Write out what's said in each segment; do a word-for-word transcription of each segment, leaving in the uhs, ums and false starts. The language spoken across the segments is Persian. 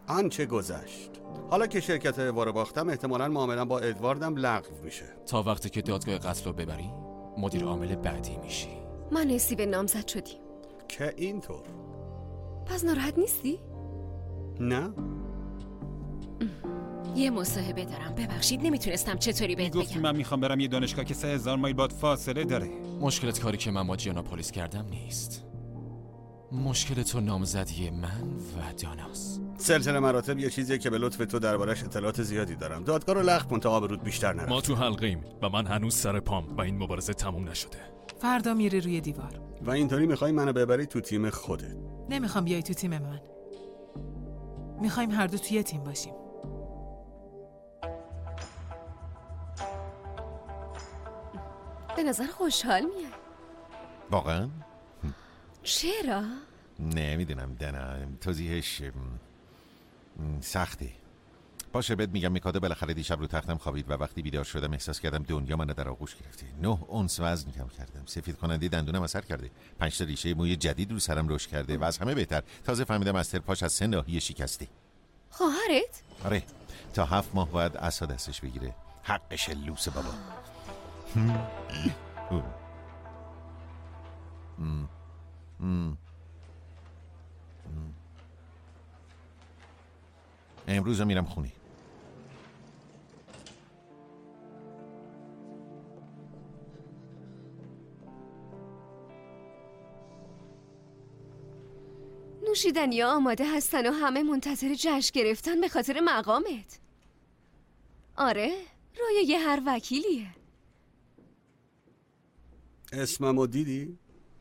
آنچه گذشت. حالا که شرکت وارو باختم احتمالاً معامله‌ام با ادواردم لغو میشه. تا وقتی که دادگاه قتل رو ببری مدیر عامل بعدی میشی. من استیون نامزد شدیم. که اینطور؟ پس ناراحت نیستی؟ نه. یه مصاحبه دارم، ببخشید نمیتونستم چطوری بهت گفتی بگم. من میخوام برم یه دانشگاه که سه هزار مایل باد فاصله داره. مشکلت کاری که من با جیاناپولیس کردم نیست. مشکل تو نامزدی من و داناست. سلسله مراتب یه چیزیه که به لطف تو دربارش اطلاعات زیادی دارم. دادگاه رو لغو کن تا آبروت بیشتر نره. ما تو حلقه‌ایم و من هنوز سر پام و این مبارزه تموم نشده. فردا میری روی دیوار و اینطوری میخوای منو ببری تو تیم خودت. نمیخوام بیای تو تیم من. میخوایم هر دو توی تیم باشیم. به نظر خوشحال میاد. واقعا؟ چرا؟ نمیدونم دنم توضیحش سخته. باشه بهت میگم میکاده بالاخره دیشب رو تختم خوابید و وقتی بیدار شدم احساس کردم دنیا منو در آغوش گرفته. نه اونس وزن کم کردم. سفید کننده دندونم اثر کرده. پنج تا ریشه موی جدید رو سرم رشد کرده و از همه بهتر تازه فهمیدم استر پاش از سه ناحیه شکسته. خواهرت؟ آره تا هفت ماه باید عصا دستش بگیره. حقش لوس بابا. امروز میرم خونه. نوشیدنی ها آماده هستن و همه منتظر جشن گرفتن به خاطر مقامت. آره رویای هر وکیلیه. اسممو دیدی؟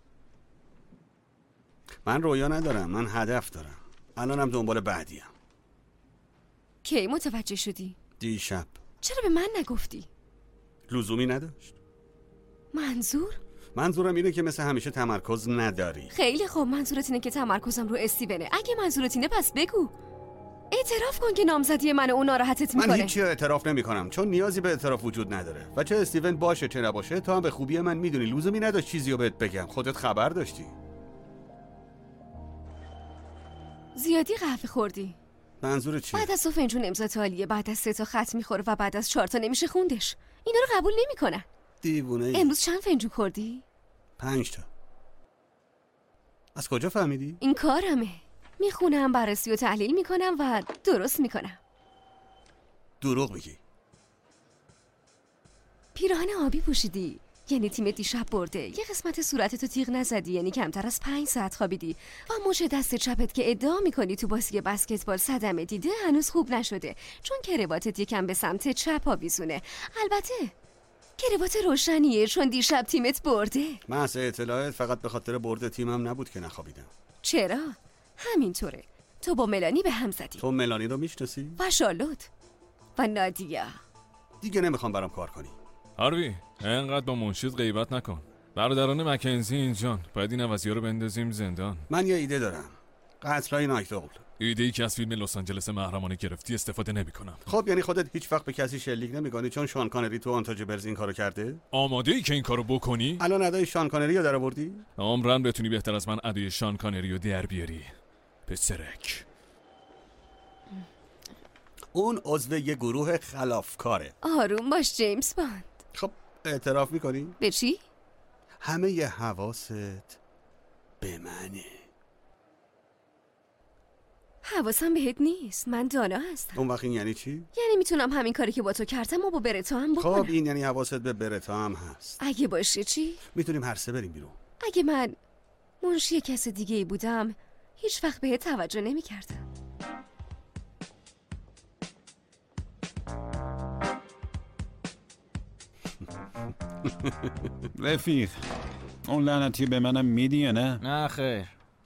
من رویا ندارم، من هدف دارم. الانم دنبال بعدیم. کی متوجه شدی؟ دیشب. چرا به من نگفتی؟ لزومی نداشت. منظور؟ منظورم اینه که مثل همیشه تمرکز نداری. خیلی خوب، منظورت اینه که تمرکزم رو استیونه. اگه منظورت اینه پس بگو. اعتراف کن که نامزدی من اون ناراحتت میکنه. من هیچی اعتراف نمیکنم چون نیازی به اعتراف وجود نداره. و چه استیون باشه چه نباشه تو هم به خوبی من میدونی لزومی نداشت چیزی رو بهت بگم. خودت خبر داشتی. زیادی قهوه خوردی. منظور چیه؟ بعد از دو فنجون امضا تالیه، بعد از سه تا خط میخوره و بعد از چهار تا نمیشه خوندش. اینا رو قبول نمیکنن. دیوونه ای. امروز چند فنجون خوردی؟ پنج تا. از کجا فهمیدی؟ این کارمه. میخونم، بررسی و تحلیل میکنم و درست میکنم. دروغ میگی. پیراهن آبی پوشیدی، یعنی تیم دیشب برده. یه قسمت صورتتو تیغ نزدی، یعنی کمتر از پنج ساعت خوابیدی. و مچ دست چپت که ادعا میکنی تو بازی بسکتبال صدمه دیده هنوز خوب نشده، چون کرواتت یکم به سمت چپ آویزونه. البته کروات روشنیه چون دیشب تیمت برده. محض اطلاعات فقط به خاطر برد تیمم نبود که نخوابیدم. چرا؟ همینطوره. تو با ملانی به هم زدی. تو ملانی رو میشناسی؟ و شارلوت و نادیا. دیگه نمیخوام برام کار کنی. هاروی اینقدر با منشید غیبت نکن. برادران مکنزی اینجان، باید این عوضی رو بندازیم زندان. من یه ایده دارم. قتلای نایت اول. ایده ای که از فیلم لس آنجلس محرمانه گرفتی استفاده نمی‌کنم. خب یعنی خودت هیچ وقت به کسی شلیک نمی‌کنی چون شان کانری تو آنتاج برز این کارو کرده؟ آماده ای که این کارو بکنی؟ الان ادای شان کانری رو درآوردی؟ عمرن بتونی بهتر از من ادای شان کانری رو در بیاری. پسرک. اون عضو یه گروه خلافکاره. آروم باش جیمز باند. خب اعتراف می‌کنی؟ به چی؟ همه ی حواست به منه. حواسم بهت نیست، من دانا هستم. اون وقت این یعنی چی؟ یعنی میتونم همین کاری که با تو کردم و با برتا هم بکنم. خب این یعنی حواست به برتا هم هست. اگه باشه چی؟ میتونیم هر سه بریم بیرون. اگه من منشی کس دیگه ای بودم هیچ وقت بهت توجه نمی کردم. رفیق اون لعنتی به منم میدی یا نه؟ نه خیر.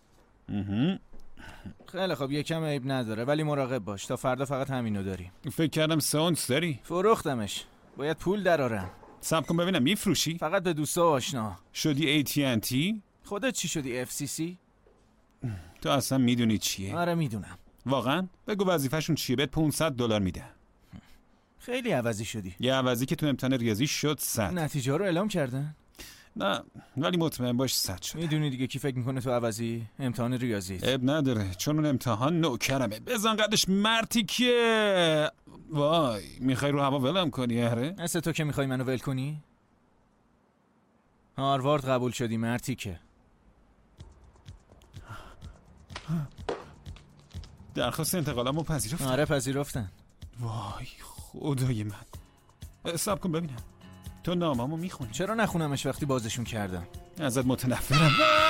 خیلی خب یکم عیب نداره ولی مراقب باش تا فردا فقط همینو داریم. فکر کردم سونس داری. فروختمش، باید پول درارم. صبر کن ببینم میفروشی؟ فقط به دوستا و آشنا. شدی ای تی ان تی؟ خودت چی شدی اف سی سی؟ تو اصلا میدونی چیه؟ آره میدونم. واقعا؟ بگو وظیفه‌شون چیه؟ بهت پانصد دلار میده. خیلی عوضی شدی. یه عوضی که تو امتحان ریاضی شد صد. نتیجه رو اعلام کردن؟ نه ولی مطمئن باش صد شد. میدونی دیگه کی فکر میکنه تو عوضی؟ امتحان ریاضی. اب نداره چون اون امتحان نوکرمه. بزن قدش مرتی که وای میخوای رو هوا ولم کنی؟ هره مثل تو که میخوای منو ول کنی؟ هاروارد قبول شدی مرتی که. درخواست انتقالمو پذیرفتن؟ آره پذیرفتن. وای خدای من. حساب کن ببینم تو ناممو میخونی؟ چرا نخونمش وقتی بازشون کردم؟ ازت متنفرم.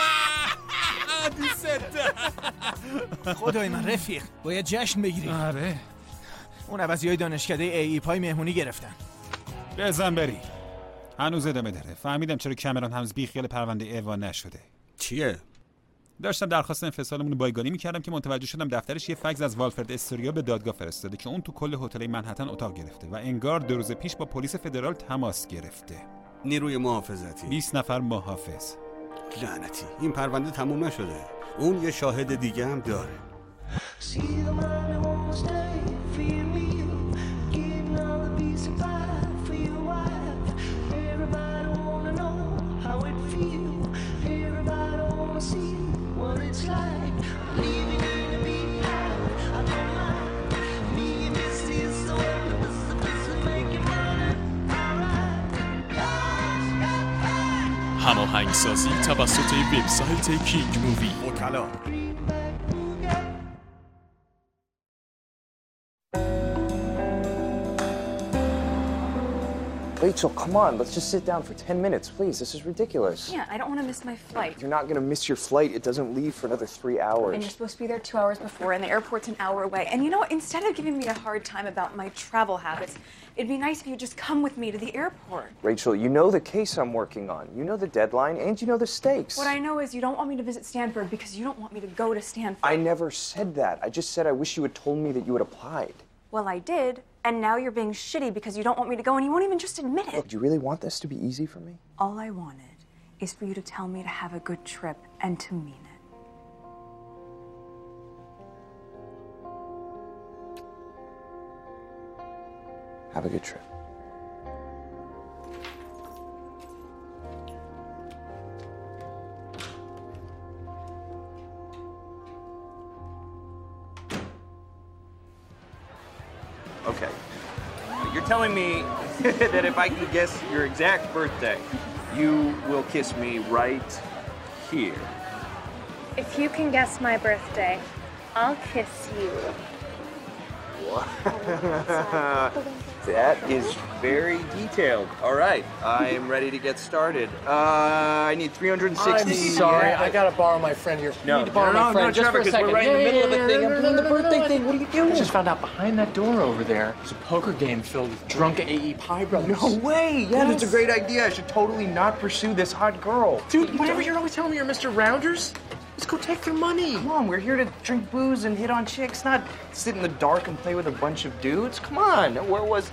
خدای من رفیق باید جشن بگیری. آره اون عوضیای دانشکده ای ای پای مهمونی گرفتن. بزن بری. هنوز ادامه داره. فهمیدم چرا کامران هنوز بیخیال پرونده ایوا نشده. چیه؟ داشتم درخواست انفصالمون رو بایگانی میکردم که متوجه شدم دفترش یه فکس از والفرد استوریا به دادگاه فرستاده که اون تو کل هتل منهتن اتاق گرفته و انگار دو روز پیش با پلیس فدرال تماس گرفته. نیروی محافظتی بیست نفر محافظ. لعنتی این پرونده تموم نشده. اون یه شاهد دیگه هم داره. هماهنگسازی توسط وبسایت کینگ مووی. وکلا Rachel, come on, let's just sit down for ten minutes, please. This is ridiculous. Yeah, I don't want to miss my flight. You're not going to miss your flight. It doesn't leave for another three hours. And you're supposed to be there two hours before, and the airport's an hour away. And you know what? Instead of giving me a hard time about my travel habits, it'd be nice if you just come with me to the airport. Rachel, you know the case I'm working on. You know the deadline, and you know the stakes. What I know is you don't want me to visit Stanford because you don't want me to go to Stanford. I never said that. I just said I wish you had told me that you had applied. Well, I did, and now you're being shitty because you don't want me to go, and you won't even just admit it. Look, do you really want this to be easy for me? All I wanted is for you to tell me to have a good trip and to mean it. Have a good trip. Okay. You're telling me that if I can guess your exact birthday, you will kiss me right here. If you can guess my birthday, I'll kiss you. That is very detailed. All right, I am ready to get started. Uh, I need three hundred sixty. I'm sorry, I gotta borrow my friend here. No, you need to borrow no, my no, friend no, just Trevor, for a second. we're right in the middle of a thing. I'm doing the birthday thing. What are you doing? I just found out behind that door over there, there's a poker game filled with drunk A E Pie brothers. No way! Yeah, that's a great idea. I should totally not pursue this hot girl. Dude, whatever you're always telling me you're Mister Rounders, let's go take their money. Come on, we're here to drink booze and hit on chicks, not sit in the dark and play with a bunch of dudes. Come on, where was...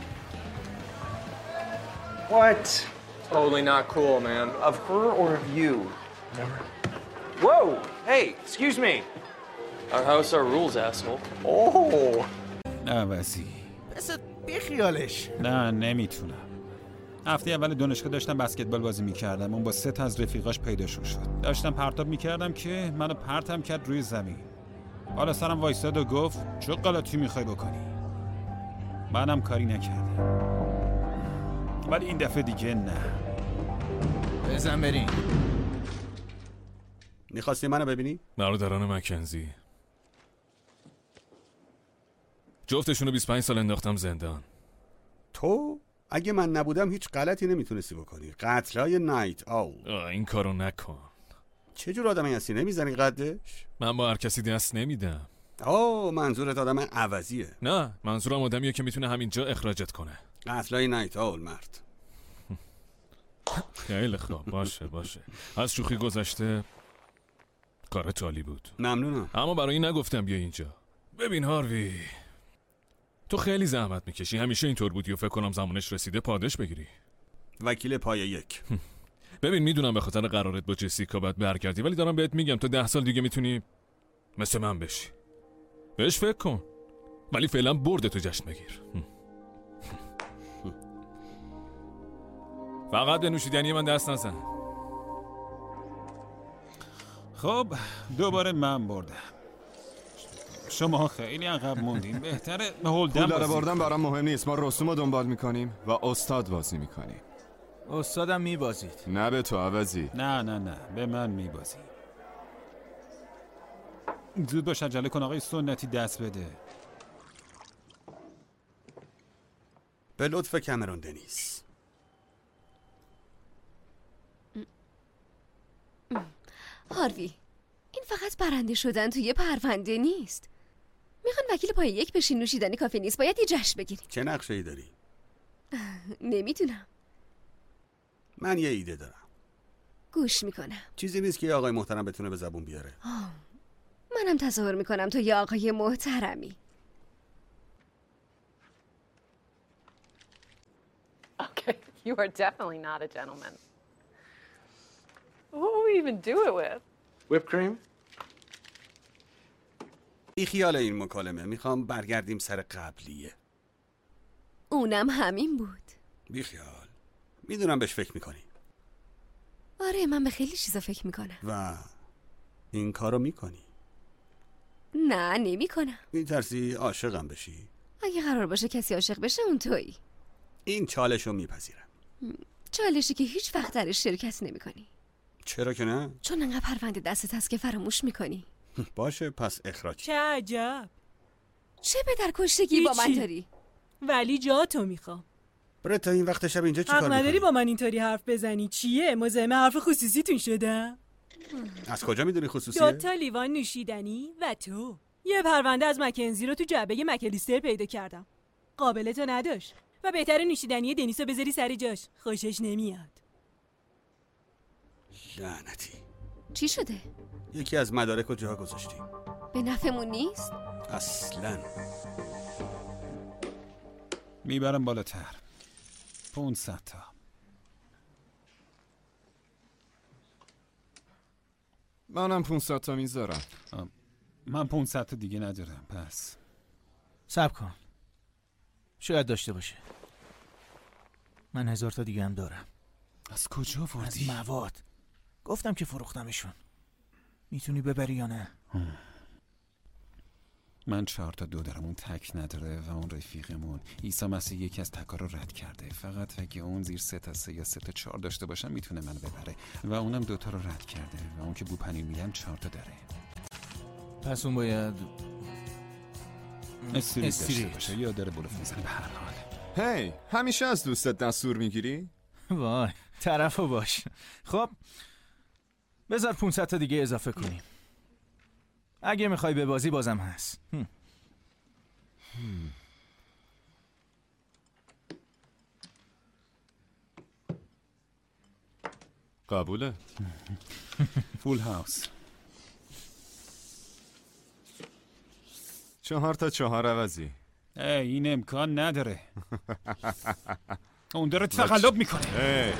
What? Totally not cool, man. Of her or of you? Never. Whoa! Hey, excuse me. Our house, our rules, asshole. Oh! عوضی بس بیخیالش. نه نمیتونم. هفته اول دانشگاه داشتم بسکتبال بازی میکردم. اون با سه تا از رفیقاش پیداشون شد. داشتم پرتاب میکردم که منو پرتم کرد روی زمین. حالا سرم وایساد و گفت چه غلطی میخوای بکنی؟ منم کاری نکردم. ولی این دفعه دیگه نه. بزن بریم. میخواستی منو ببینی؟ برادران مکنزی جفتشونو بیست و پنج سال انداختم زندان. تو؟ اگه من نبودم هیچ غلطی نمیتونستی بکنی. قتلای نایت آول. این کارو نکن. چه جور آدمی هستی؟ نمیزنی قدش؟ من با هر کسی دست نمیدم. آه منظورت آدم عوضیه؟ نه منظورم آدمیه که میتونه همینجا اخراجت کنه. قتلای نایت آول مرد. خیلی خوب باشه باشه. از شوخی گذشته کارت عالی بود. ممنونم. اما برای این نگفتم بیا اینجا. ببین هاروی تو خیلی زحمت میکشی. همیشه اینطور بودی و فکر کنم زمانش رسیده پاداش بگیری. وکیل پایه یک. ببین میدونم به خاطر قرارت با جسیکا باید برگردی ولی دارم بهت میگم تا ده سال دیگه میتونی مثل من بشی. بهش فکر کن ولی فعلا برد تو جشن بگیر. فقط به نوشیدنی من دست نزن. خب دوباره من بردم. شما خیلی عقب موندین. بهتره هولدم پول بازی بردن برام مهم نیست. ما رسوم رو دنبال میکنیم و استاد بازی میکنیم. استادم میبازید. نه به تو عوضی. نه نه نه به من میبازی. زود باش عجله کن آقای سنتی، دست بده. به لطف کامرون دنیس. هاروی، این فقط برنده شدن توی پرونده نیست. میخوان وکیل پای یک بشین، نوشیدنی کافی نیست، باید یه جشن بگیریم. چه نقشه ای داری؟ نمیدونم. من یه ایده دارم. گوش میکنم. چیزی نیست که یه آقای محترم بتونه به زبون بیاره. آه. منم تصور میکنم تو یه آقای محترمی. Okay, you are definitely not a gentleman. What will we even do it with? Whipped cream? بی خیال این مکالمه، میخوام برگردیم سر قبلیه. اونم همین بود. بی خیال. میدونم بهش فکر میکنی. آره من به خیلی چیزا فکر میکنم. و این کارو میکنی. نه نمیکنم. میترسی عاشقم بشی؟ اگه قرار باشه کسی عاشق بشه اون تویی. این چالشو میپذیرم. چالشی که هیچ وقت درش شرکت نمیکنی. چرا که نه؟ چون انقدر پرونده دستت هست که فراموش میکنی. باشه پس اخراج. چه عجب. چه پدر کشتگی با من داری؟ ولی جا تو میخوام. برای تا این وقت شب اینجا چی کار میکنی؟ حق نداری با من اینطوری حرف بزنی. چیه؟ مزاحم حرف خصوصیتون شدم؟ از کجا میدونی خصوصیه؟ دو تا لیوان نوشیدنی و تو. یه پرونده از مکنزی رو تو جعبه مکلیستر پیدا کردم. قابل تو نداشت و بهتره نوشیدنی دنیسو بذاری سر جاش. خوشش نمیاد. لعنتی. چی شده؟ یکی از مدارک رو جا گذاشتیم. به نفعمون نیست؟ اصلاً. میبرم بالاتر. پونصد تا. منم پونصد تا میذارم. من پونصد تا دیگه ندارم پس. صبر کن. شاید داشته باشه. من هزار تا دیگه هم دارم. از کجا وردی؟ از مواد. گفتم که فروختمشون. میتونی ببری یا نه؟ من چهار تا دو دارم، اون تک نداره و اون رفیقمون عیسی مسیح یکی از تکا رو رد کرده. فقط اگه اون زیر سه تا سه یا سه تا چهار داشته باشم میتونه منو ببره و اونم دو تا رو رد کرده و اون که بو پنیر میگم چهار تا داره. پس اون باید استریت داشته باشه یا داره بلوف میزنه. به هر حال هی hey, همیشه از دوستت دستور میگیری؟ وای طرفو باش. خب بذار پونصد تا دیگه اضافه کنیم. اگه میخوای به بازی بازم هست. هم. هم. قبوله. فول هاوس. چهار تا چهار عوضی. ای این امکان نداره. اون داره تقلب میکنه.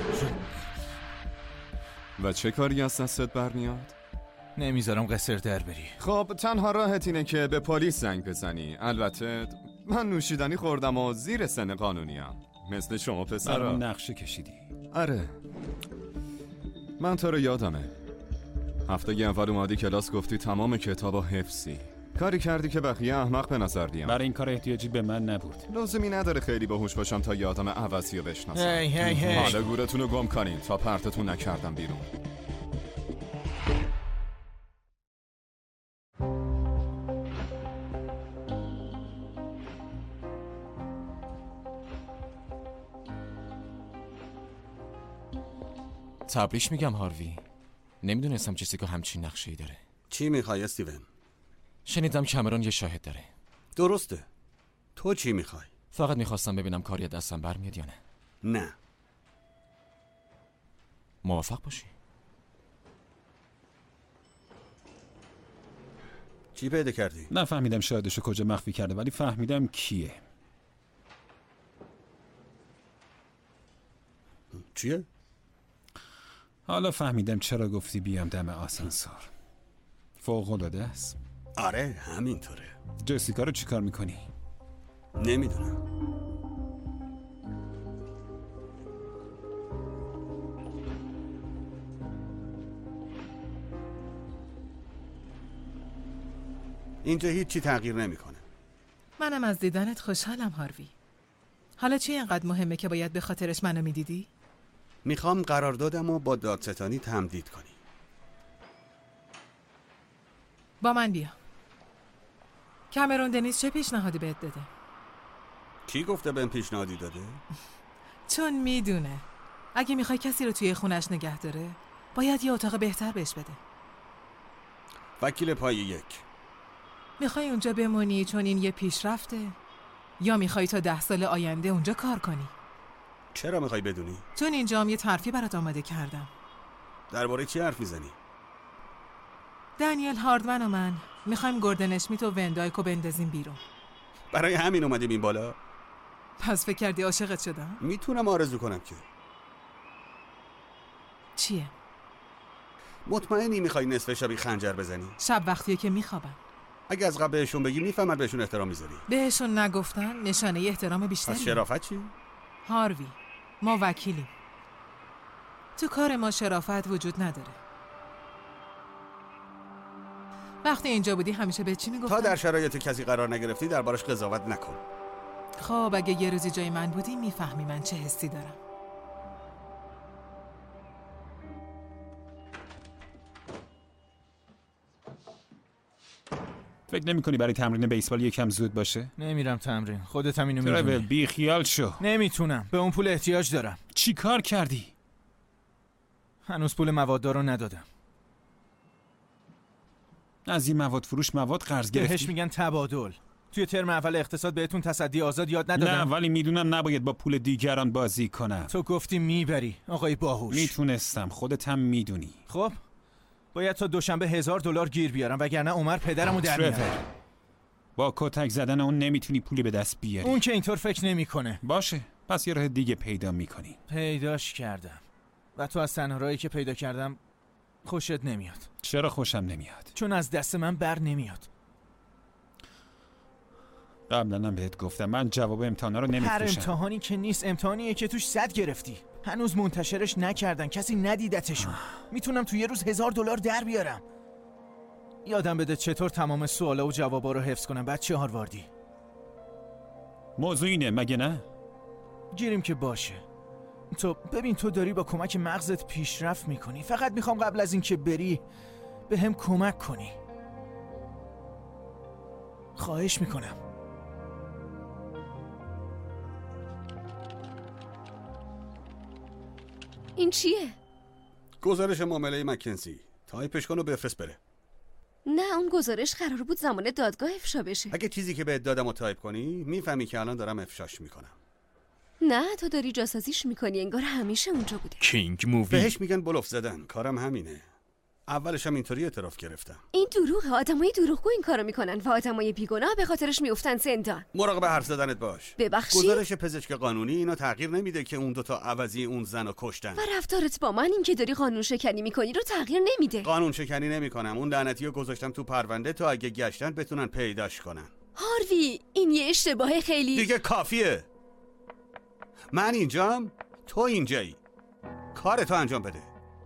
و چه کاری از دستت برمیاد؟ نمیذارم قصر در بری. خب تنها راحت اینه که به پلیس زنگ بزنی. البته من نوشیدنی خوردم و زیر سن قانونیم مثل شما پسرا. برام نقشه کشیدی. آره من تو رو یادمه. هفته اول اومدی کلاس گفتی تمام کتابا حفظی. کاری کردی که بقیه احمق به نظر بیان. برای این کار احتیاجی به من نبود. لازمی نداره خیلی باهوش باشم تا یادم عوضی رو بشناسم. هی هی هی. حالا گورتون رو گم کنین تا پرتتون نکردم بیرون. تبریش میگم هاروی. نمیدونستم جسیکا همچین نقشه‌ای داره. چی میخوای استیون؟ شنیدم کامرون یه شاهد داره. درسته. تو چی میخوای؟ فقط میخواستم ببینم کاری دستم برمیاد یا نه. نه. موافق باشی؟ چی پیدا کردی؟ نفهمیدم شاهدشو کجا مخفی کرده ولی فهمیدم کیه. چیه؟ حالا فهمیدم چرا گفتی بیام دم آسانسور. فوق‌العاده است. آره همینطوره. جسیکا رو چیکار میکنی؟ نمیدونم. اینجا هیچی تغییر نمیکنه. منم از دیدنت خوشحالم هاروی. حالا چی اینقدر مهمه که باید به خاطرش منو میدیدی؟ میخوام قراردادمو با دادستانی تمدید کنی. با من بیا. کامرون دنیس چه پیشنهادی بهت داده؟ کی گفته بهم پیشنهادی داده؟ چون میدونه اگه میخوای کسی رو توی خونش نگه داره باید یه اتاق بهتر بهش بده. وکیل پای یک. میخوای اونجا بمونی چون این یه پیشرفته یا میخوای تا ده سال آینده اونجا کار کنی؟ چرا میخوای بدونی؟ چون اینجا هم یه ترفیع برات آماده کردم. درباره چی حرف میزنی؟ دنیل هاردمن و من میخوایم گوردن اسمیت و وندایکو بندازیم بیرون. برای همین اومدیم این بالا؟ پس فکر کردی عاشقت شدم؟ میتونم آرزو کنم که. چیه؟ مطمئنی میخوای نصف شبی خنجر بزنی؟ شب وقتیه که میخوابم. اگه از قبل بهشون بگی میفهمن بهشون احترام میذاری. بهشون نگفتن نشانه احترام بیشتری. از شرافت چی؟ هاروی ما وکیلیم. تو کار ما شرافت وجود نداره. وقتی اینجا بودی همیشه به چی میگفتن؟ تا در شرایط کسی قرار نگرفتی دربارش قضاوت نکن. خب اگه یه روزی جای من بودی میفهمی من چه حسی دارم. فکر نمی کنی برای تمرین بیسبال یکم زود باشه؟ نمیرم تمرین. خودت هم اینو ترابل میدونی. بی خیال شو. نمیتونم. به اون پول احتیاج دارم. چی کار کردی؟ هنوز پول مواد رو ندادم. از این مواد فروش مواد قرض گرفتی؟ بهش میگن تبادل. توی ترم اول اقتصاد بهتون تصدی آزاد یاد ندادم؟ نه ولی میدونم نباید با پول دیگران بازی کنم. تو گفتی میبری آقای باهوش. میتونستم، خودت هم میدونی. خب باید تا دوشنبه هزار دلار گیر بیارم وگرنه عمر پدرمو در میاره. با کتک زدن اون نمیتونی پولی به دست بیاری. اون که اینطور فکر نمیکنه. باشه پس یه راه دیگه پیدا میکنی. پیداش کردم و تو از تنها راهی که پیدا کردم خوشت نمیاد. چرا خوشم نمیاد؟ چون از دست من بر نمیاد. قبلا هم بهت گفتم من جواب امتحانا رو نمیفروشم. هر امتحانی که نیست، امتحانیه که توش صد گرفتی. هنوز منتشرش نکردن، کسی ندیدتشون. میتونم تو یه روز هزار دلار در بیارم. یادم بده چطور تمام سوالا و جوابا رو حفظ کنم بچه هارواردی. موضوع اینه مگه نه؟ گیریم که باشه. تو ببین تو داری با کمک مغزت پیشرفت میکنی. فقط میخوام قبل از این که بری به هم کمک کنی. خواهش میکنم. این چیه؟ گزارش معامله مکنزی. تایپش کن و بفرست بره. نه اون گزارش قرار بود زمان دادگاه افشا بشه. اگه چیزی که بهت دادم رو تایپ کنی میفهمی که الان دارم افشاش میکنم. نه تو داری جاسازیش میکنی، انگار همیشه اونجا بوده. کینگ مووی. بهش میگن بلوف زدن. کارم همینه. اولش هم اینطوری اعتراف گرفتم. این دروغه. آدمای دروغگو این کارو میکنن و آدمای بیگناه به خاطرش میافتن زندان. مراقب حرف زدنت باش. ببخشید. گزارش پزشک قانونی اینو تغییر نمیده که اون دوتا عوضی اون زنو کشتن. و رفتارت با من این که داری قانون شکنی میکنی رو تغییر نمیده. قانون شکنی نمیکنم. اون لعنتیو گذاشتم تو پرونده تا اگه گشتن بتونن پیداش کنن. هاروی این یه اشتباه خیلی دیگه کافیه. من اینجام، تو اینجایی. کارتو انجام بده.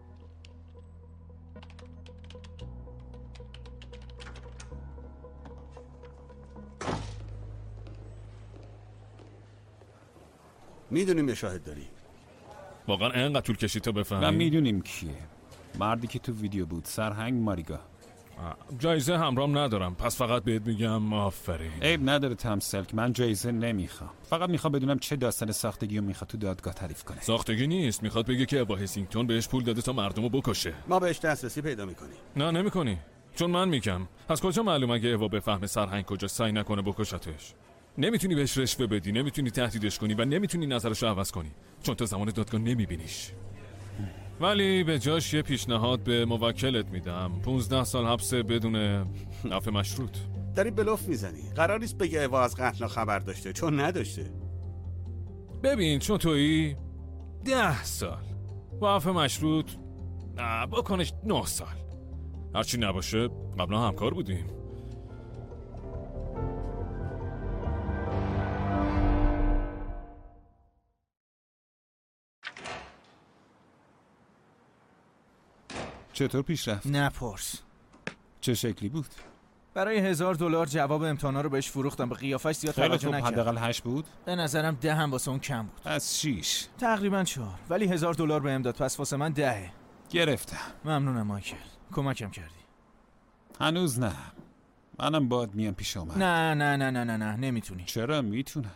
میدونیم یه شاهد داری. واقعا اینقدر طول کشید تا بفهمی؟ و میدونیم کیه. مردی که تو ویدیو بود، سرهنگ ماریگا. جایزه همرام ندارم پس فقط بهت میگم آفرین. عیب نداره تمسلک، من جایزه نمیخوام. فقط میخوام بدونم چه داستان ساختگی رو میخواد تو دادگاه تعریف کنه. ساختگی نیست، میخواد بگه که ابا هسینگتون بهش پول داده تا مردمو بکشه. ما بهش دسترسی پیدا میکنیم. نه نمیکنی، چون من میگم. از کجا معلوم اگه ابا بفهمه سرهنگ کجا سعی نکنه بکشتش؟ نمیتونی بهش رشوه بدی، نمیتونی تهدیدش کنی و نمیتونی نظرشو عوض کنی، چون تا زمان دادگاه نمیبینیش. ولی به جاش یه پیشنهاد به موکلت میدم. پونزده سال حبس بدون عفو مشروط. داری بلوف میزنی. قرار نیست بگه ایوا از قتل خبر داشته، چون نداشته. ببین چون تویی ده سال و عفو مشروط بکنش نه سال. هرچی نباشه قبلا همکار بودیم. چطور پیش رفت؟ نپرس. چه شکلی بود؟ برای هزار دلار جواب امتحانا رو بهش فروختم. به قیافش زیاد خیلی توجه خوب، نکرد. حداقل هشت بود. به نظرم ده هم واسه اون کم بود. از شیش تقریبا چهار، ولی هزار دلار بهم داد، پس واسه من دهه. گرفتم. ممنونم مایکل، کمکم کردی. هنوز نه. منم باید میام پیش اومد. نه نه نه نه نه نه نمیتونی. چرا میتونم؟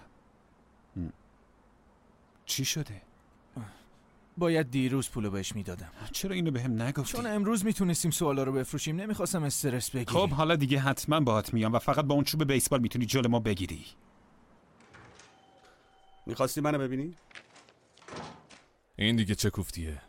چی شده؟ باید دیروز پولو بهش میدادم. چرا اینو بهم نگفتی؟ چون امروز میتونستیم سوالا رو بفروشیم، نمیخواستم استرس بگیری. خب حالا دیگه حتما باهات میام و فقط با اون چوب بیسبال میتونی جلو ما بگیری. میخواستی منو ببینی؟ این دیگه چه کوفتیه؟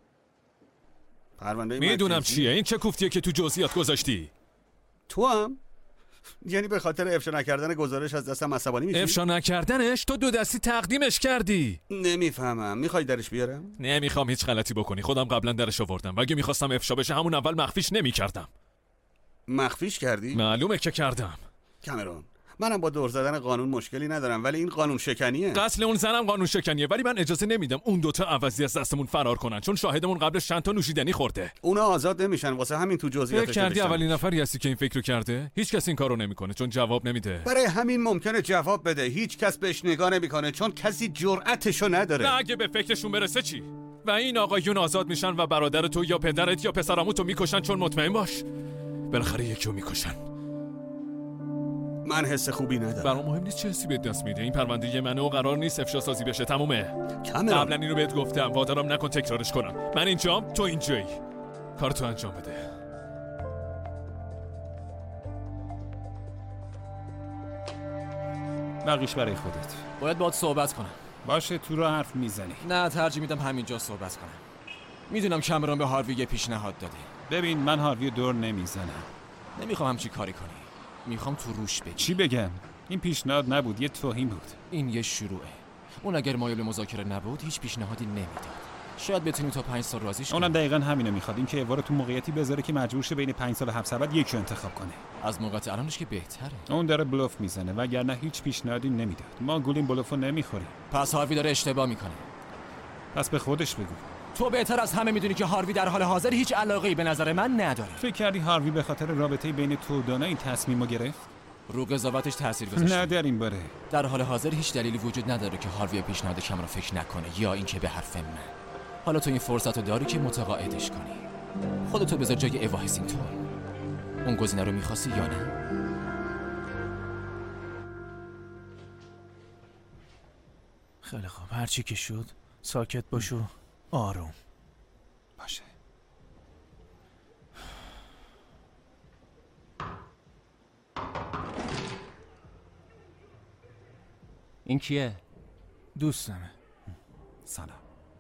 پرونده میدونم چیه. این چه کوفتیه که تو جزئیات گذاشتی؟ تو هم؟ یعنی به خاطر افشا نکردن گزارش از دستم عصبانی میشی؟ افشا نکردنش؟ تو دو دستی تقدیمش کردی. نمیفهمم. میخوای درش بیارم؟ نمیخوام هیچ غلطی بکنی. خودم قبلا درش آوردم و اگه میخواستم افشا بشه همون اول مخفیش نمیکردم. مخفیش کردی؟ معلومه که کردم. کامرون، منم با دور زدن قانون مشکلی ندارم، ولی این قانون شکنیه. قتل اون زنم قانون شکنیه، ولی من اجازه نمیدم اون دوتا عوضی از دستمون فرار کنن، چون شاهدمون قبلش چند تا نوشیدنی خورده. اونا آزاد نمیشن، واسه همین تو جزئیاتش فکر کردی اولین نفری هستی که این فکر رو کرده؟ هیچ کس این کارو نمیکنه چون جواب نمیده. برای همین ممکنه جواب بده. هیچ کس بهش نگاه نمیکنه چون کسی جرأتشو نداره. نه اگه به فکرشون برسه چی؟ و این آقایون آزاد میشن و برادر تو یا پدرت یا پسرعمو تو میکشن، چون مطمئن باش بالاخره یکیو میکشن. من حس خوبی ندارم. برام مهم نیست چه حسی به دست میده. این پرونده منه و قرار نیست افشا سازی بشه. تمومه. قبلا اینو بهت گفتم، وادارم نکن تکرارش کنم. من اینجام، تو اینجایی. کارتو انجام بده. بقیش برای خودت. باید باهات صحبت کنم. باشه، تو رو حرف میزنی. نه، ترجیح میدم همینجا صحبت کنم. میدونم کامرون به هاروی یه پیشنهاد داده. ببین، من هاروی دور نمیزنم. نمیخوام همچی کاری کنی. میخوام تو روش بگی. چی بگم؟ این پیشنهاد نبود، یه توهین بود. این یه شروعه. اون اگر مایل به مذاکره نبود هیچ پیشنهادی نمیداد. شاید بتونیم تا پنج سال راضیش کنیم. اونم دقیقاً همینو میخواد، این که ایوارو تو موقعیتی بذاره که مجبور شه بین پنج سال و حبس ابد یکی انتخاب کنه. از موقعیت الانش که بهتره. اون داره بلوف میزنه، وگرنه هیچ پیشنهادی نمیداد. ما گولیم بلوفو نمیخوریم. پس هاروی داره اشتباه میکنه. پس به خودش بگو. تو بهتر از همه میدونی که هاروی در حال حاضر هیچ علاقه‌ای به نظر من نداره. فکر کردی هاروی به خاطر رابطه بین تو و دانا این تصمیمو گرفت؟ رو قضاوتش تاثیر گذاشته. نه در این باره. در حال حاضر هیچ دلیلی وجود نداره که هاروی پیشنهاد کم رو فکر نکنه یا اینکه به حرف من. حالا تو این فرصت رو داری که متقاعدش کنی. خودتو بذار جای ایوا هسینگتون. اون گزینه رو می‌خواستی یا نه؟ خیلی خوب، هر چی که شد ساکت باشو، آروم باشه. این کیه؟ دوستمه. سلام.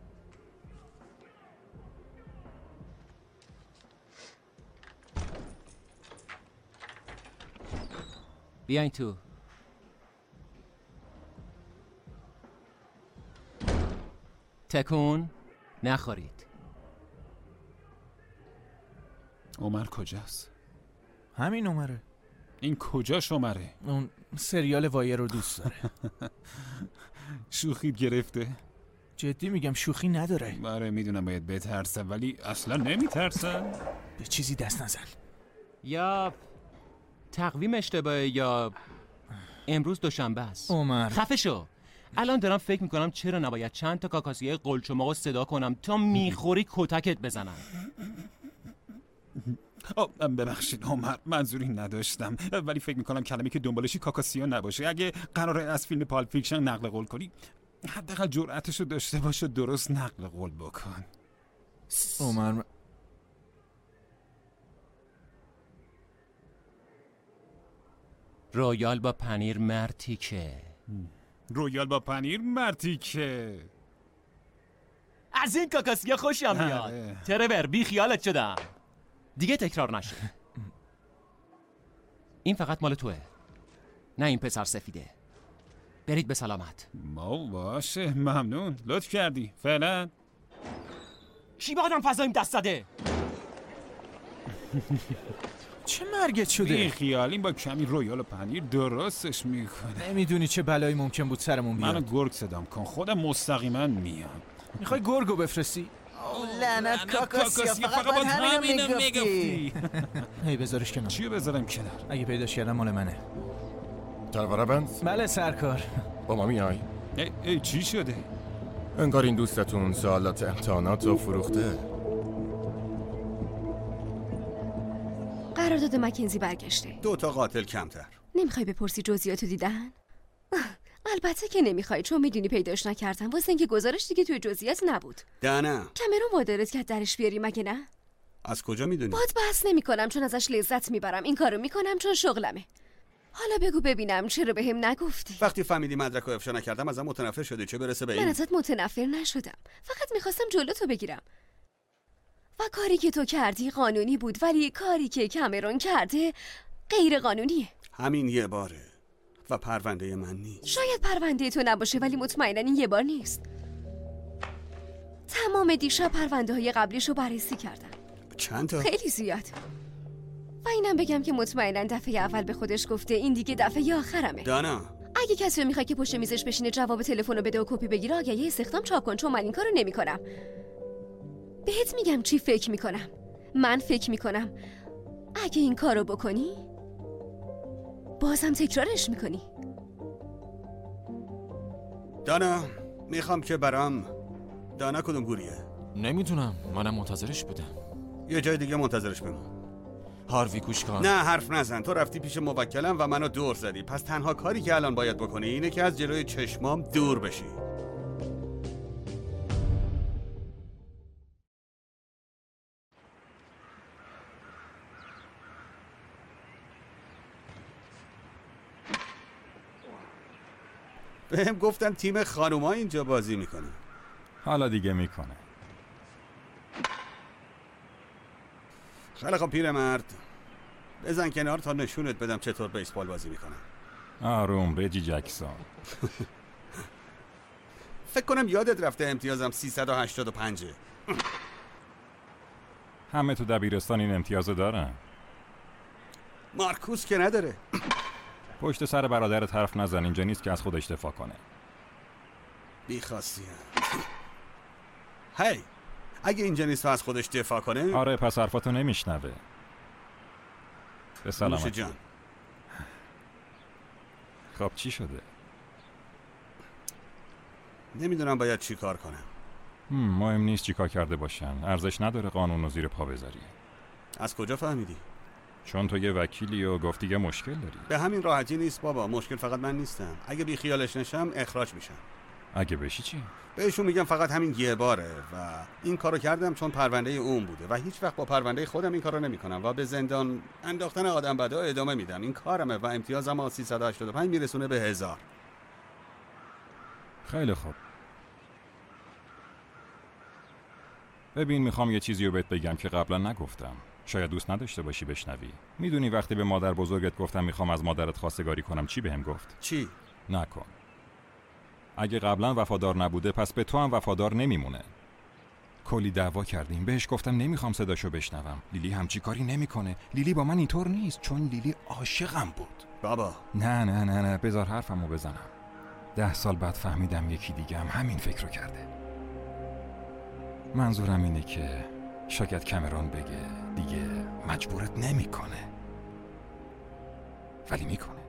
بیاین تو. تکون نخورید. عمر کجاست؟ همین عمره. این کجاش عمره؟ اون سریال وایر رو دوست داره. شوخی گرفته؟ جدی میگم شوخی نداره. آره میدونم باید بترسم، ولی اصلا نمیترسم. به چیزی دست نزن. یا تقویم اشتباهه یا امروز دوشنبه است. عمر خفه شو. الان دارم فکر میکنم چرا نباید چند تا کاکاسیه قلچماقو صدا کنم تا میخوری کتکت بزنن. ببخشید عمر، منظوری نداشتم، ولی فکر میکنم کلمه که دنبالشی کاکاسیا نباشه. اگه قراره از فیلم پال فیکشن نقل قول کنی، حداقل جرأتشو داشته باشه درست نقل قول بکن. عمر رویال با پنیر مرتیکه. رویال با پنیر مرتیکه. از این کاکاسیا خوشم میاد. ترور بی خیالت شدم. دیگه تکرار نشه. این فقط مال توه، نه این پسر سفیده. برید به سلامت. ما باشه، ممنون، لطف کردی. فعلا. کی با آدم فضاییم دست زده؟ چه مرگت شده؟ بی خیال، این با کمی رویال و پنیر درستش میکنه. نمیدونی چه بلایی ممکن بود سرمون بیاد. منو گرگ صدام کن، خودم مستقیما میام. میخوای گرگو بفرستی؟ لعنت کاکاسیا، فقط باید همینو میگفتی. هی بذارش کنار. چیو بذارم کنار؟ اگه پیداش کردم مال منه. تلواره بند؟ بله سرکار. با ما میای؟ ای, ای چی شده؟ انگار این دوستتون سوالات امتحانات رو فروخته. قرارداد مکنزی برگشته. دو تا قاتل کمتر. نمیخوای بپرسی جزئیاتو دیدن؟ البته که نمیخوای، چون میدونی پیداش نکردم. واسه اینکه گزارش دیگه توی جزئیات نبود. دانا کامرون وادارت کرد درش بیاری مگه نه؟ از کجا میدونی؟ باد بحث نمیکنم چون ازش لذت میبرم. این کارو میکنم چون شغلمه. حالا بگو ببینم چرا بهم نگفتی؟ وقتی فهمیدی مدرکو افشا نکردم ازم متنفر شدی، چه برسه به این؟ من ازت متنفر نشدم، فقط میخواستم جلوتو بگیرم. و کاری که تو کردی قانونی بود، ولی کاری که کامرون کرده غیر قانونیه. همین یه باره و پرونده من نیست. شاید پرونده تو نباشه ولی مطمئنن این یه بار نیست. تمام دیشب پرونده های قبلیشو بررسی کردم. چند تا؟ خیلی زیاد. و اینم بگم که مطمئنن دفعه اول به خودش گفته این دیگه دفعه آخرمه. دانا اگه کسی رو میخوای که پشت میزش بشینه جواب تلفن رو بده و کپی بگیره، آگهی استخدام چاپ کن، چون من این کارو نمیکنم. بهت میگم چی فکر میکنم. من فکر میکنم اگه این کارو بکنی بازم تکرارش میکنی. دانا میخوام که برام. دانا کدوم گوریه؟ نمیدونم، منم منتظرش بودم. یه جای دیگه منتظرش بمون. هاروی گوش کن. نه حرف نزن، تو رفتی پیش موکلم و منو دور زدی، پس تنها کاری که الان باید بکنی اینه که از جلوی چشمام دور بشی. بهم گفتن تیم خانوما اینجا بازی میکنه. حالا دیگه میکنه. خیلی خب پیرمرد، بزن کنار تا نشونت بدم چطور بیسبال بازی میکنم. آروم رجی جکسون. فکر کنم یادت رفته امتیازم سیصد و هشتاد و پنج. همه تو دبیرستان این امتیازو دارن. مارکوس که نداره. پشت سر برادرت حرف نزن، اینجا نیست که از خودش دفاع کنه. بیخواستی. هی اگه اینجا نیست از خودش دفاع کنه. آره پس حرفاتو نمیشنوه. به سلامت جان. خب چی شده؟ نمیدونم باید چی کار کنم. مهم نیست چی کار کرده باشن، ارزش نداره قانون رو زیر پا بذاری. از کجا فهمیدی؟ چون تو یه وکیلی و گفتی یه مشکل داری. به همین راحتی نیست بابا، مشکل فقط من نیستم. اگه بی خیالش نشم اخراج میشم. اگه بشی چی؟ بهشون میگم فقط همین یه باره و این کارو کردم چون پرونده اون بوده و هیچ وقت با پرونده خودم این کارو نمیکنم و به زندان انداختن آدم بدا ادامه میدم. این کارمه و امتیازم سیصد و هشتاد و پنج میرسونه به هزار. خیلی خوب. ببین میخوام یه چیزی رو بهت بگم که قبلا نگفتم. شاید دوست نداشته باشی بشنوی. میدونی وقتی به مادر بزرگت گفتم میخوام از مادرت خواستگاری کنم چی بهم گفت؟ چی؟ نکن. اگه قبلا وفادار نبوده پس به تو هم وفادار نمیمونه. کلی دعوا کردیم، بهش گفتم نمیخوام صداشو بشنوم. لیلی همچی کاری نمیکنه. لیلی با من اینطور نیست، چون لیلی عاشقم بود. بابا نه نه نه نه بذار حرفمو بزنم. ده سال بعد فهمیدم یکی دیگه هم همین فکر رو کرده. منظورم اینه که شاید کامرون بگه دیگه مجبورت نمیکنه، ولی میکنه.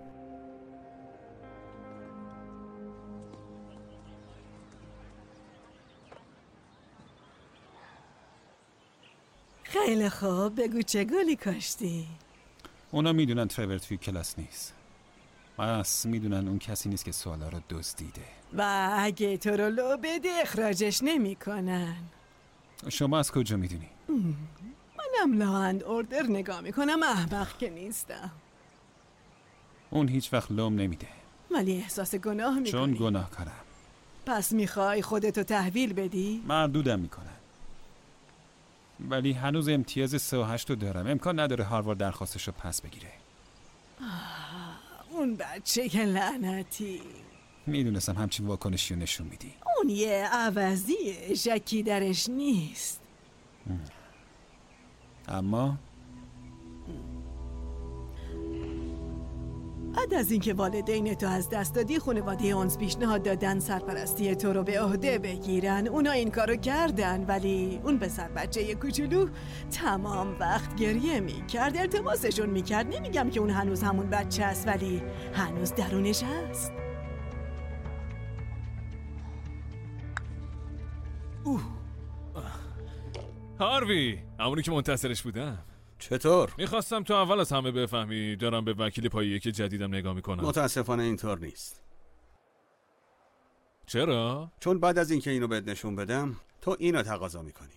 خیلی خوب، بگو چه گلی کاشتی؟ اونا میدونن ترور توی کلاس نیست. پس میدونن اون کسی نیست که سوالا رو دزدیده. و اگه تو رو لو بده اخراجش نمی کنن. شما از کجا میدونی؟ منم لا اند اوردر نگاه میکنم، احمق که نیستم. اون هیچ وقت لوم نمیده. ولی احساس گناه میکنی. چون گناه کارم. پس میخوای خودتو تحویل بدی؟ مردودم میکنن. ولی هنوز امتیاز سه و هشت رو دارم. امکان نداره هاروارد درخواستش رو پس بگیره. اون بچه که لعنتی. میدونستم همچین واکنشی رو نشون میدی. اون یه عوضیه، شکی درش نیست. اما بعد از اینکه والدین تو از دست دادی خانواده اونس پیشنهاد دادن سرپرستی تو رو به عهده بگیرن. اونا این کارو کردن ولی اون پسر بچه کوچولو تمام وقت گریه میکرد، التماسشون میکرد. نمیگم که اون هنوز همون بچه است ولی هنوز درونش هست. اوه. هاروی، همونی که منتظرش بودم. چطور؟ میخواستم تو اول از همه بفهمی دارم به وکیل پایه‌ای که جدیدم نگاه میکنم. متاسفانه اینطور نیست. چرا؟ چون بعد از اینکه اینو بهت نشون بدم تو اینو تقاضا میکنی.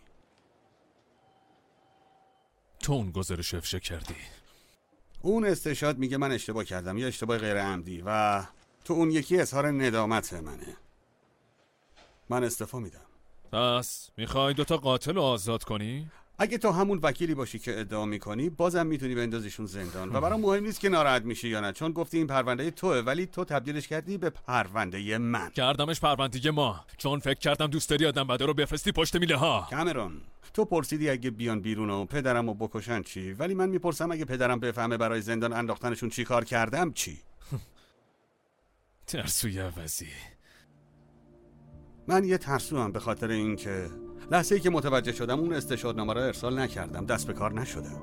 تو اون گزارش افشا کردی. اون استشهاد میگه من اشتباه کردم یا اشتباه غیر عمدی و تو اون یکی اظهار ندامت منه. من استعفا میدم. پس میخوای دوتا قاتل رو آزاد کنی؟ اگه تو همون وکیلی باشی که ادعا میکنی بازم میتونی بندازیشون زندان و برام مهم نیست که ناراحت میشی یا نه، چون گفتی این پرونده توه ولی تو تبدیلش کردی به پرونده من. کردمش پرونده ما چون فکر کردم دوست داری آدم بده رو بفرستی پشت میله ها. کامرون، تو پرسیدی اگه بیان بیرون و پدرم رو بکشن چی، ولی من میپرسم اگه پدرم بفهمه برای زندان انداختنشون چی کار کردم چی؟ ترسوی عوضی. من یه ترسوام به خاطر اینکه لحظه ای که متوجه شدم اون استشهادنامه رو ارسال نکردم، دست به کار نشدم.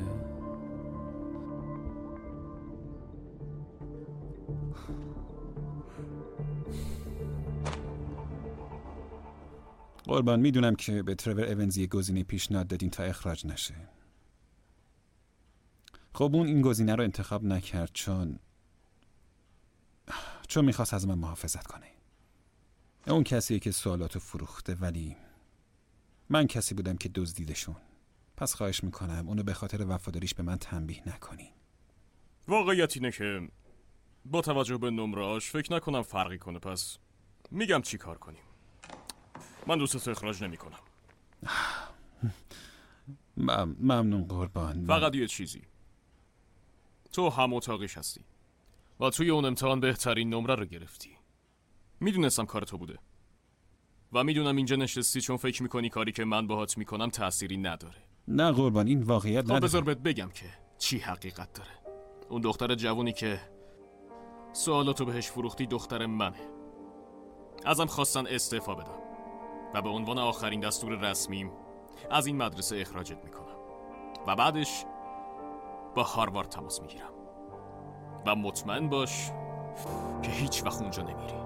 قربان، میدونم که به ترور اونزی گزینه پیشنهاد دادین تا اخراج نشه. خب اون این گزینه رو انتخاب نکرد چون چون میخواست از من محافظت کنه. اون کسیه که سوالاتو فروخته ولی من کسی بودم که دزدیدشون. پس خواهش میکنم اونو به خاطر وفاداریش به من تنبیه نکنین. واقعیت اینه که با توجه به نمره‌اش فکر نکنم فرقی کنه، پس میگم چی کار کنیم. من دوستت اخراج نمی کنم. مم... ممنون قربان. فقط یه چیزی، تو هم اتاقیش هستی و توی اون امتحان بهترین نمره رو گرفتی. میدونستم کار تو بوده و میدونم اینجا نشستی چون فکر میکنی کاری که من باهات میکنم تأثیری نداره. نه قربان، این واقعیت نداره. خب بذار بهت بگم که چی حقیقت داره. اون دختر جوونی که سوالاتو بهش فروختی دختر منه. ازم خواستن استعفا بدم و به عنوان آخرین دستور رسمیم از این مدرسه اخراجت میکنم و بعدش با هاروارد تماس میگیرم و مطمئن باش که هیچ وقت اونجا نمیری.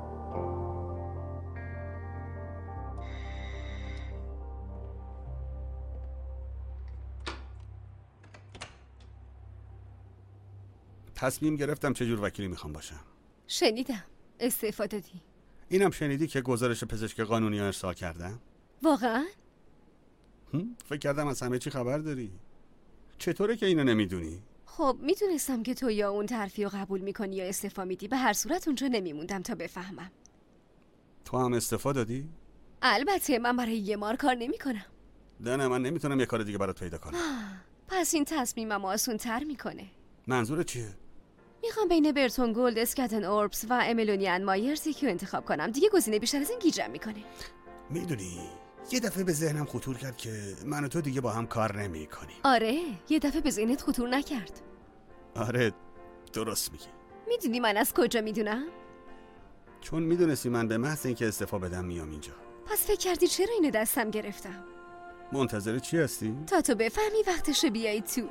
تصمیم گرفتم چه جور وکیلی میخوام باشم. شنیدم استعفا دادی. اینم شنیدی که گزارش پزشک قانونی ها ارسال کردم؟ واقعا؟ فکر کردم از همه چی خبر داری. چطوره که اینو نمیدونی؟ خب میدونستم که تو یا اون ترفیع رو قبول میکنی یا استعفا میدی. به هر صورت اونجا نمیموندم تا بفهمم. تو هم استعفا دادی؟ البته من برای یه مار کار نمیکنم. نه نه، من نمیتونم یه کار دیگه برات پیدا کنم. پس این تصمیمم آسون تر میکنه. منظورت چیه؟ میخوام بین برتون گولد، اسکاتن اوربس و املونیان مایرز یکی رو انتخاب کنم. دیگه گزینه بیشتر از این گیجم میکنه. میدونی یه دفعه به ذهنم خطور کرد که من و تو دیگه با هم کار نمی کنیم. آره، یه دفعه به ذهنت خطور نکرد. آره درست میگی. میدونی من از کجا میدونم؟ چون میدونستی من به محض اینکه استعفا بدم میام اینجا. پس فکر کردی چرا اینو دستم گرفتم؟ منتظر چی هستی؟ تا تو بفهمی وقتشه بیایی تو.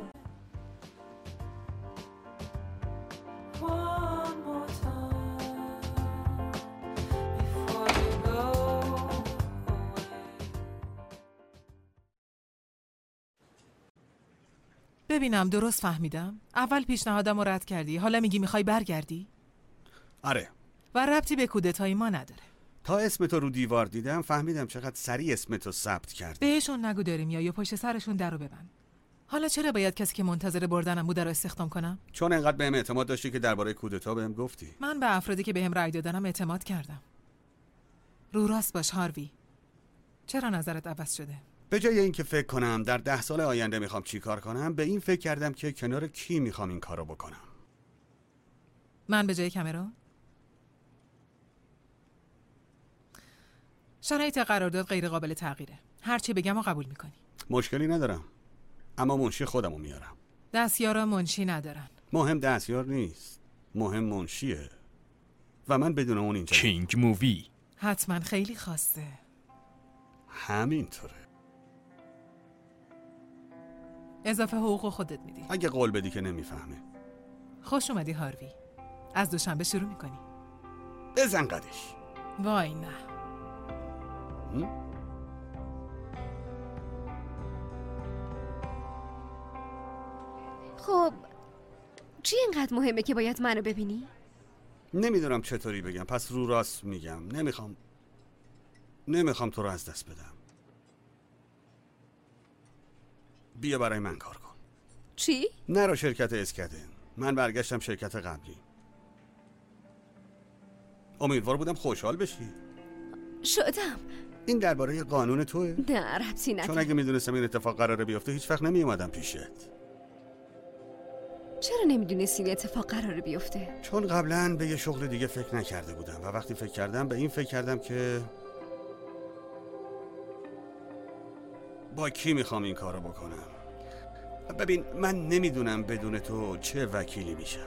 ببینم درست فهمیدم. اول پیشنهادم رو رد کردی، حالا میگی میخوای برگردی؟ آره. و ربطی به کودتای ما نداره. تا اسم تو رو دیوار دیدم فهمیدم چقدر سریع اسم تو ثبت کردی. بهشون نگو داریم یا یا پشت سرشون درو ببند. حالا چرا باید کسی که منتظر بردنم بوده رو استخدام کنم؟ چون انقدر بهم اعتماد داشتی که درباره کودتا بهم گفتی. من به افرادی که بهم رأی دادنم اعتماد کردم. رو راست باش هاروی. چرا نظرت عوض شده؟ به جای اینکه فکر کنم در ده سال آینده میخوام چی کار کنم، به این فکر کردم که کنار کی میخوام این کارو بکنم. من به جای کامرون؟ شرایط قرارداد غیر قابل تغییره. هر چی بگم رو قبول میکنی. مشکلی ندارم. اما منشی خودمو میارم. دستیارا منشی ندارن. مهم دستیار نیست. مهم منشیه و من بدون اون اینجا کینگ مووی حتما خیلی خواسته. همینطوره. اضافه حقوق خودت میدی. اگه قول بدی که نمیفهمه. خوش اومدی هاروی. از دوشنبه شروع میکنی. بزن قدش. وای نه. خب چی اینقدر مهمه که باید منو ببینی؟ نمیدونم چطوری بگم، پس رو راست میگم. نمیخوام نمیخوام تو رو از دست بدم. بیا برای من کار کن. چی؟ نرو شرکت اسکدن. من برگشتم شرکت قبلی. امیدوار بودم خوشحال بشی. شدم. این درباره قانون توه؟ نه ربطی نداره. چون اگه میدونستم این اتفاق قراره بیفته هیچ وقت نمیومدم پیشت. چرا نمیدونستی این اتفاق قراره بیفته؟ چون قبلا به یه شغل دیگه فکر نکرده بودم و وقتی فکر کردم به این فکر کردم که با کی میخوام این کارو بکنم. ببین من نمیدونم بدون تو چه وکیلی میشم.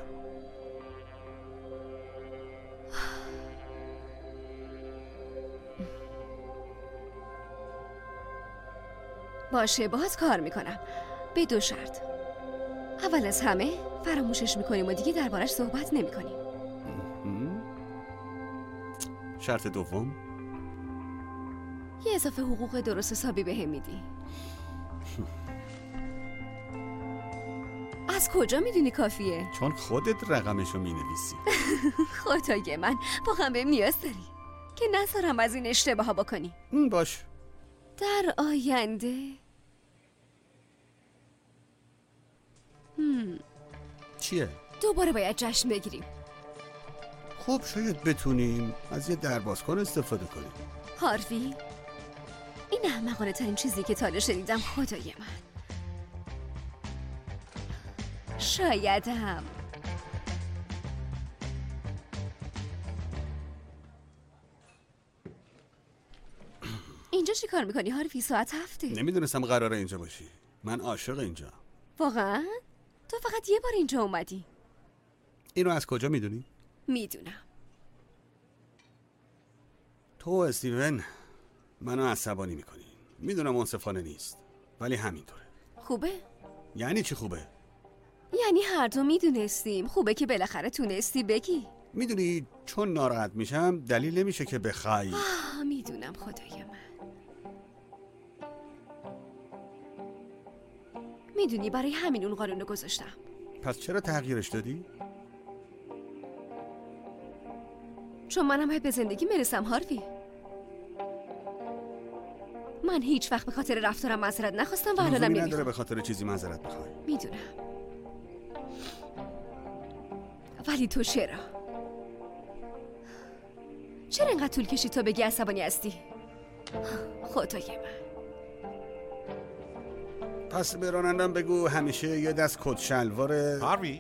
باشه باهات کار میکنم به دو شرط. اول از همه فراموشش میکنیم و دیگه دربارش صحبت نمیکنیم. شرط دوم یه اضافه حقوق درست حسابی بهم میدی. از کجا میدونی کافیه؟ چون خودت رقمشو مینویسی. خدای من واقعا بهم نیاز داری که نذارم از این اشتباه ها بکنی. باش. در آینده هم. چیه؟ دوباره باید جشن بگیریم. خب شاید بتونیم از یه دربازکن استفاده کنیم. هاروی این احمقانه ترین چیزی که تا حالا شنیدم. خدای من شاید هم اینجا چی کار میکنی هاروی؟ ساعت هفته. نمیدونستم قراره اینجا باشی. من عاشق اینجا. واقعا؟ تو فقط یه بار اینجا اومدی؟ اینو از کجا میدونی؟ میدونم. تو استیون منو عصبانی میکنی. میدونم منصفانه نیست ولی همینطوره. خوبه؟ یعنی چی خوبه؟ یعنی هر دو میدونستیم. خوبه که بالاخره تونستی بگی. میدونی چون ناراحت میشم دلیل نمیشه که بخوای. آه میدونم خدای من. میدونی برای همین اون قانون رو گذاشتم. پس چرا تغییرش دادی؟ چون منم باید به زندگی میرسم هاروی. من هیچ وقت به خاطر رفتارم معذرت نخواستم و الانم نمیخوام. نداره به خاطر چیزی معذرت بخوای. میدونم. ولی تو چرا؟ چرا اینقدر طول کشید تا بگی عصبانی هستی؟ خدای من. پس به رانندم بگو همیشه یه دست کت شلوار. هاروی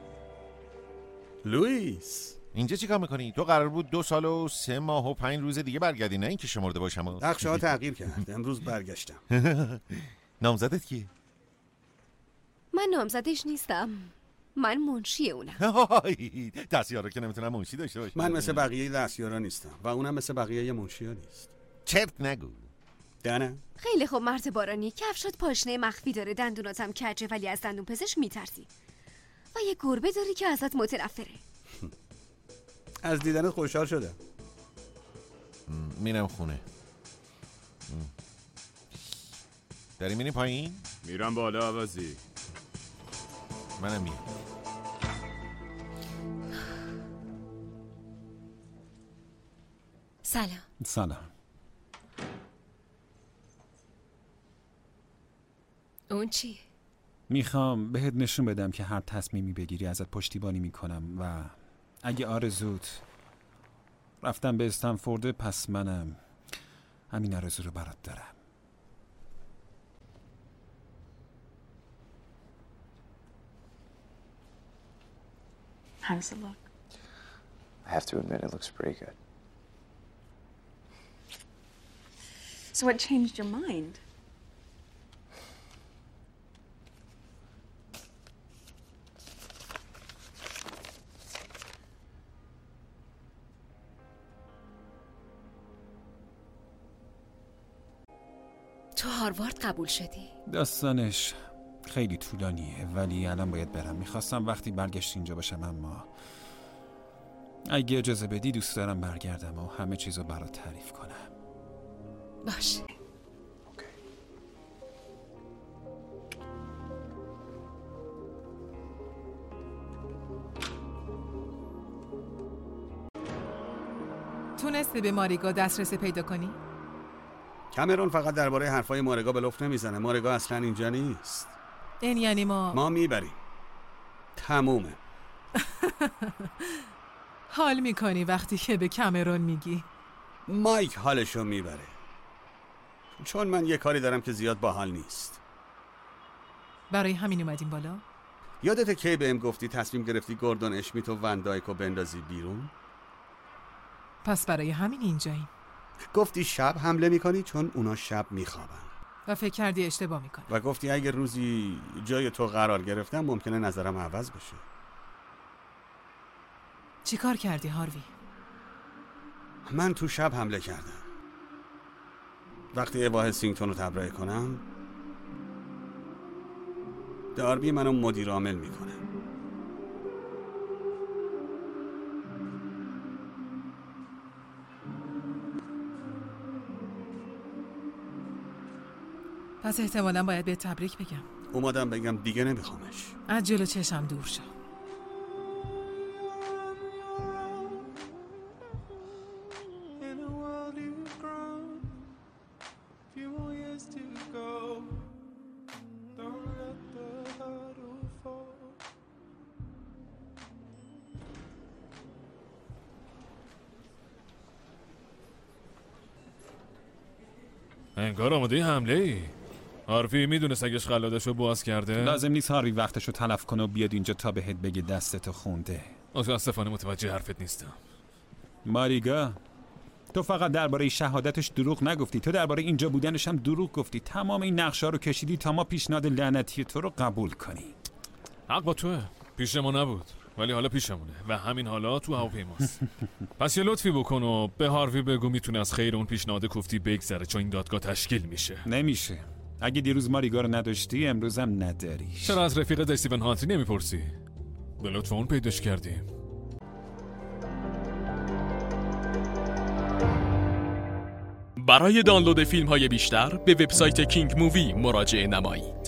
لوئیس اینجا چی کار میکنی؟ تو قرار بود دو سال و سه ماه و پنج روز دیگه برگردی، نه اینکه شمرده باشم. نقشه ها تغییر کرد. امروز برگشتم. نامزدت کیه؟ من نامزدش نیستم. من منشی اونم. دستیارا که نمیتونم منشی داشته باشه. من مثل بقیه دستیارا نیستم و اونم مثل بقیه منشی ها نیست. چرت نگو. دانه خیلی خوب مرد بارانی. کفشات پاشنه مخفی داره، دندوناتم کجه ولی از دندون پزشک میترسی و یه گربه داری که ازت متنفره. از دیدنت خوشحال شدم. میرم خونه. داری میریم پایین؟ میرم بالا عوضی. منم میرم. سلام. سلام. اون چی؟ میخوام بهت نشون بدم که هر تصمیمی بگیری ازت پشتیبانی میکنم و اگه آرزوت رفتم به استنفورد پس منم همین آرزو رو برات دارم. How does it look? I have to admit, it looks pretty good. So what changed your mind? تو هاروارد قبول شدی؟ داستانش خیلی طولانیه ولی الان باید برم. میخواستم وقتی برگشت اینجا باشم اما اگه اجازه بدی دوست دارم برگردم و همه چیزو برات تعریف کنم. باشه. تونستی به ماریگا دسترسی پیدا کنی؟ کامرون فقط درباره حرفای مارگا به لطف نمیزنه. مارگا اصلا اینجا نیست. این یعنی ما ما میبریم. تمومه. حال میکنی وقتی که به کامرون میگی؟ مایک حالشو میبره. چون من یه کاری دارم که زیاد باحال نیست. برای همین اومدیم بالا؟ یادته کی بهم گفتی تصمیم گرفتی گوردون اشمیت و وندایکو بندازی بیرون؟ پس برای همین اینجاییم. گفتی شب حمله میکنی چون اونا شب میخوابن و فکر کردی اشتباه میکنی. و گفتی اگر روزی جای تو قرار گرفتم ممکنه نظرم عوض بشه. چی کار کردی هاروی؟ من تو شب حمله کردم. وقتی اوا هسینگتون رو تبرئه کنم داربی منو مدیر عامل میکنه. پس احتمالاً باید به تبریک بگم. اومدم بگم دیگه نمیخوامش. از جلو چشم دور شو. انگار آماده حمله ای. هاروی میدونه سگش قلادشو باز کرده؟ لازم نیست هاروی وقتشو تلف کنه و بیاد اینجا تا بهت بگه دستتو خونده. متاسفانه متوجه حرفت نیستم. ماریگا تو فقط درباره شهادتش دروغ نگفتی، تو درباره اینجا بودنش هم دروغ گفتی. تمام این نقشا رو کشیدی تا ما پیشنهاد لعنتی تو رو قبول کنی. حق با توه. پیش ما نبود ولی حالا پیشمونه و همین حالا تو هواپیماست. پس یه لطفی بکن و به هاروی بگو میتونه از خیر اون پیشنهاد کوفتی بگذره چون این دادگاه تشکیل میشه. نمیشه. اگه دیروز ماریگا رو نداشتی امروزم نداری. چرا از رفیقت استیون هانتری نمیپرسی؟ به لطف اون پیداش کردیم. برای دانلود فیلم های بیشتر به وبسایت کینگ مووی مراجعه نمایید.